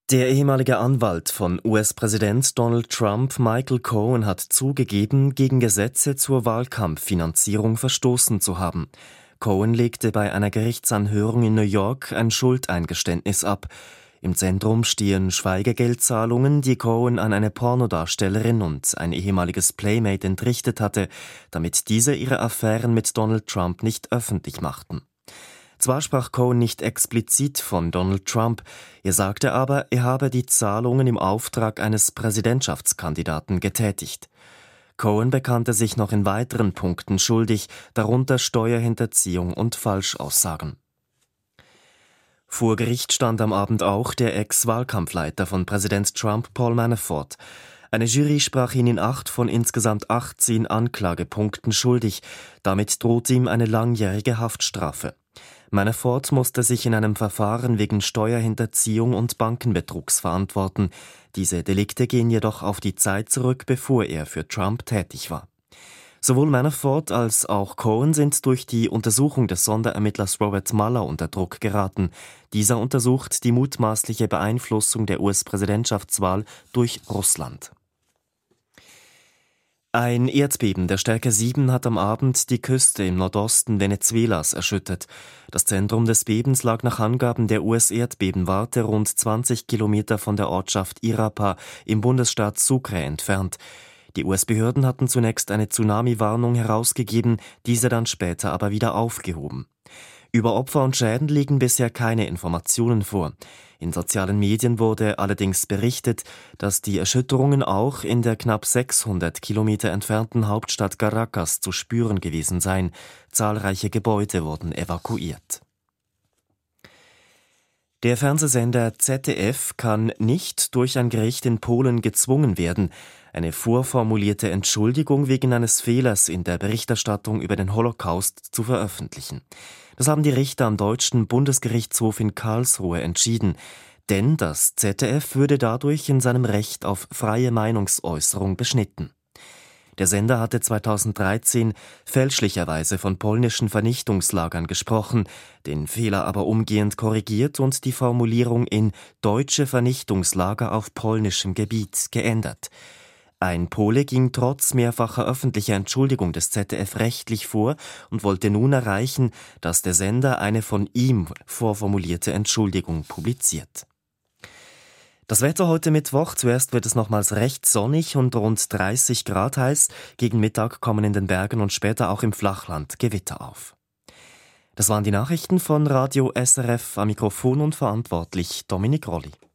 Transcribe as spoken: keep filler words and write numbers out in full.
Der ehemalige Anwalt von U S-Präsident Donald Trump, Michael Cohen, hat zugegeben, gegen Gesetze zur Wahlkampffinanzierung verstoßen zu haben. Cohen legte bei einer Gerichtsanhörung in New York ein Schuldeingeständnis ab. Im Zentrum stehen Schweigegeldzahlungen, die Cohen an eine Pornodarstellerin und ein ehemaliges Playmate entrichtet hatte, damit diese ihre Affären mit Donald Trump nicht öffentlich machten. Zwar sprach Cohen nicht explizit von Donald Trump, er sagte aber, er habe die Zahlungen im Auftrag eines Präsidentschaftskandidaten getätigt. Cohen bekannte sich noch in weiteren Punkten schuldig, darunter Steuerhinterziehung und Falschaussagen. Vor Gericht stand am Abend auch der Ex-Wahlkampfleiter von Präsident Trump, Paul Manafort. Eine Jury sprach ihn in acht von insgesamt achtzehn Anklagepunkten schuldig. Damit droht ihm eine langjährige Haftstrafe. Manafort musste sich in einem Verfahren wegen Steuerhinterziehung und Bankenbetrugs verantworten. Diese Delikte gehen jedoch auf die Zeit zurück, bevor er für Trump tätig war. Sowohl Manafort als auch Cohen sind durch die Untersuchung des Sonderermittlers Robert Mueller unter Druck geraten. Dieser untersucht die mutmaßliche Beeinflussung der U S-Präsidentschaftswahl durch Russland. Ein Erdbeben der Stärke sieben hat am Abend die Küste im Nordosten Venezuelas erschüttert. Das Zentrum des Bebens lag nach Angaben der U S-Erdbebenwarte rund zwanzig Kilometer von der Ortschaft Irapa im Bundesstaat Sucre entfernt. Die U S-Behörden hatten zunächst eine Tsunami-Warnung herausgegeben, diese dann später aber wieder aufgehoben. Über Opfer und Schäden liegen bisher keine Informationen vor. In sozialen Medien wurde allerdings berichtet, dass die Erschütterungen auch in der knapp sechshundert Kilometer entfernten Hauptstadt Caracas zu spüren gewesen seien. Zahlreiche Gebäude wurden evakuiert. Der Fernsehsender Z D F kann nicht durch ein Gericht in Polen gezwungen werden, eine vorformulierte Entschuldigung wegen eines Fehlers in der Berichterstattung über den Holocaust zu veröffentlichen. Das haben die Richter am Deutschen Bundesgerichtshof in Karlsruhe entschieden, denn das Z D F würde dadurch in seinem Recht auf freie Meinungsäußerung beschnitten. Der Sender hatte zweitausenddreizehn fälschlicherweise von polnischen Vernichtungslagern gesprochen, den Fehler aber umgehend korrigiert und die Formulierung in deutsche Vernichtungslager auf polnischem Gebiet geändert. Ein Pole ging trotz mehrfacher öffentlicher Entschuldigung des Z D F rechtlich vor und wollte nun erreichen, dass der Sender eine von ihm vorformulierte Entschuldigung publiziert. Das Wetter heute Mittwoch: Zuerst wird es nochmals recht sonnig und rund dreißig Grad heiß. Gegen Mittag kommen in den Bergen und später auch im Flachland Gewitter auf. Das waren die Nachrichten von Radio S R F, am Mikrofon und verantwortlich Dominik Rolli.